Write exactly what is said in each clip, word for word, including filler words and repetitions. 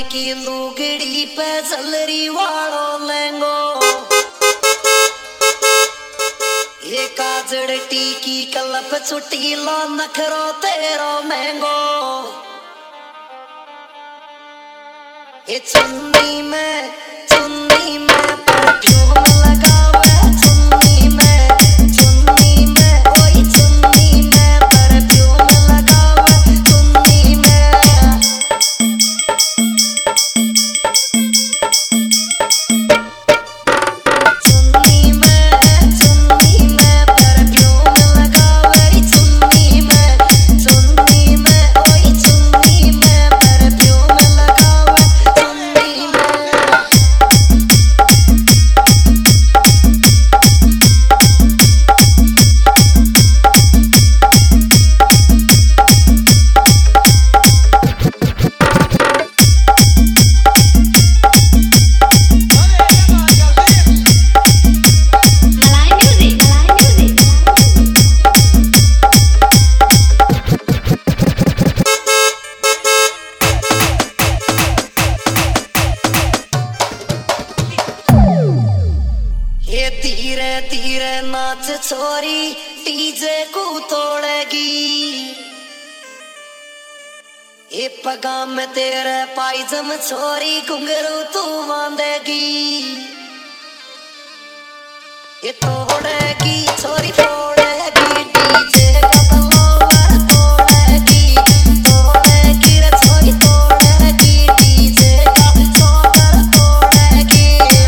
की लुगड़ी पे जलरी वालो लेंगो, ये काजड़ टीकी कलप चुटीला नखरो तेरो महंगो। ये चुन्नी में चुन्नी में परफ्यूम लगावे, चुन्नी में चुन्नी में ओए चुन्नी में परफ्यूम लगावे, चुन्नी में चुन्नी में चुन्नी में परफ्यूम लगावे, चुन्नी में चुन्नी में ओए चुन्नी में परफ्यूम लगावे, चुन्नी में। ये धीरे धीरे नाच छोरी डीजे को तोड़ेगी, ये पगा में तेरे पायजम छोरी घुंघरू तू बांधेगी, ये तोड़ेगी छोरी तोड़ेगी डीजे का तलवार तोड़ेगी, तोड़ेगी रे छोरी तोड़ेगी डीजे का सोकर तोड़ेगी।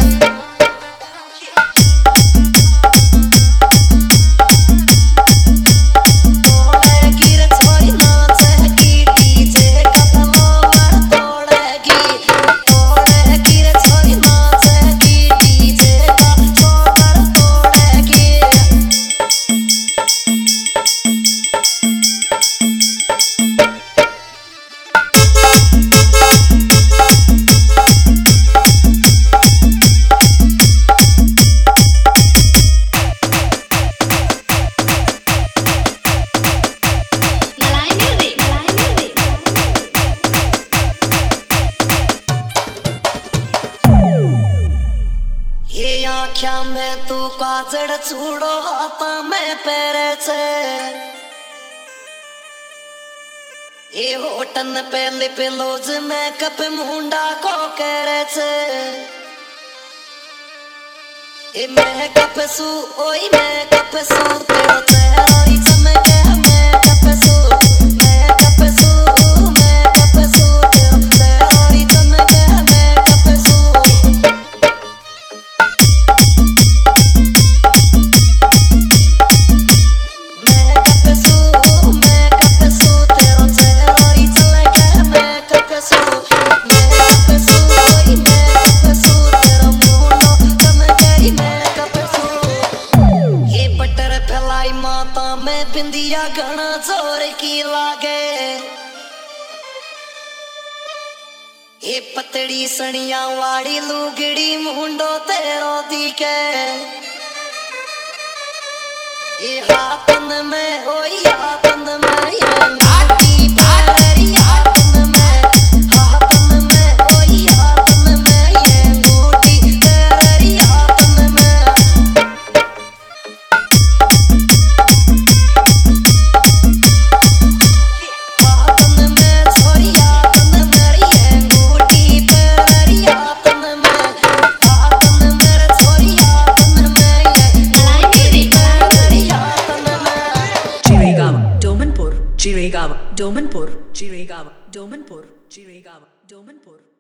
ये आँख्या में तू काजड़ चूड़ो हाथा में पैरे छे, ये होटन पे लिप लोज में कप मुंडा को करे छे, ये मैं कप सू ओई मैं कप सू तेरो चेहरा ही चमके, मैं कप सू मैं कप सू मैं कप सू तेरो चेहरा ही चमके, मैं कप सू। माता में बिंदिया घना जोर की लागे, ये पतड़ी सनिया वाड़ी लुगड़ी मुंडो तेरो दिखे, ये हाथन में ओई हाथन में ये नाटी पैरी हाथन में, हाथन में ओई हाथन में ये बूटी पैरी हाथन में। Jiregawa, Domanpur, Jiregawa, Domanpur, Jiregawa, Domanpur.